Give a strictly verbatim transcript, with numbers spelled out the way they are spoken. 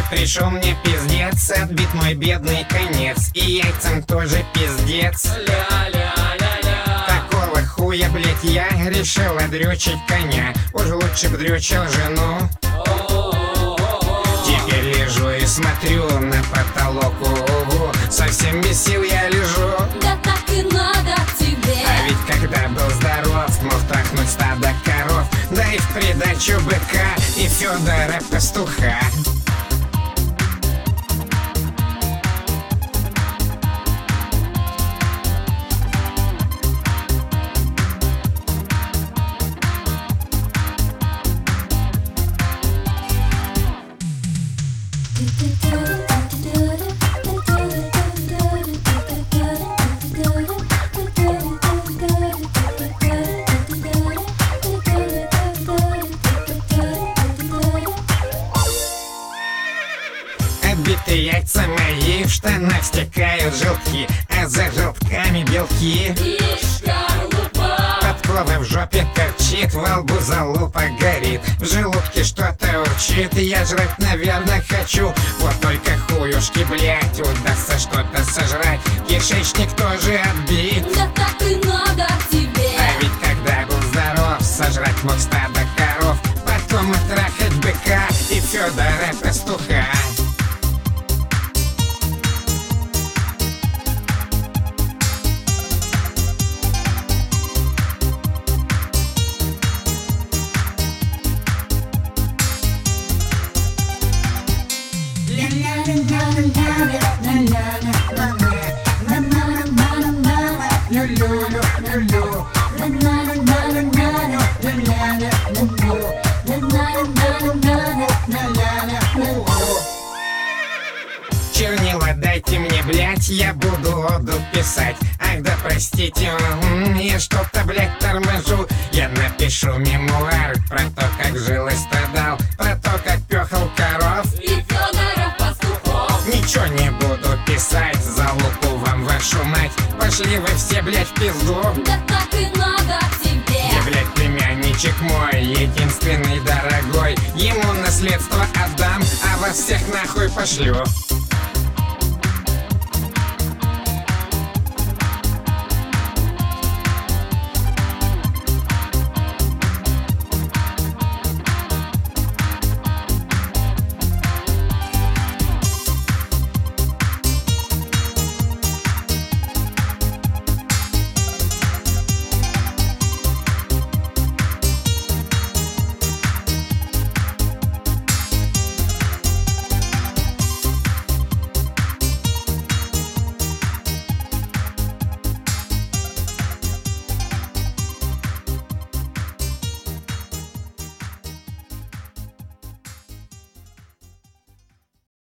Пришел мне пиздец, отбит мой бедный конец, и яйцам тоже пиздец. Такого хуя, блять, я решила дрючить коня. Уж лучше б дрючил жену. Теперь лежу и смотрю на потолок, угу. Совсем без сил я лежу. Да так и надо тебе. А ведь когда был здоров, мог трахнуть стадо коров, да и в придачу быка и Федора пастуха. Отбитые яйца мои, в штанах стекают желтки, а за желтками белки. Подкова в жопе торчит, во лбу залупа горит, в желудке что-то урчит, я жрать, наверное, хочу. Вот только хуюшки, блять, удастся что-то сожрать, кишечник тоже отбит. Да так и надо тебе. А ведь когда был здоров, сожрать мог стадо коров, потом отрахать быка и Федора пастуха. Чернила дайте мне, блять, я буду оду писать. Ах да простите, м-м, я что-то, блять, торможу. Я напишу мемуар про то, как жил и страдал, про то, как пёхал коров И Федора пастухов. Ничего не буду писать, залупу вам вашу мать. Пошли вы все, блять, в пизду. Да так и надо тебе. Я, блять, племянничек мой, единственный дорогой, ему наследство отдам, а вас всех нахуй пошлю.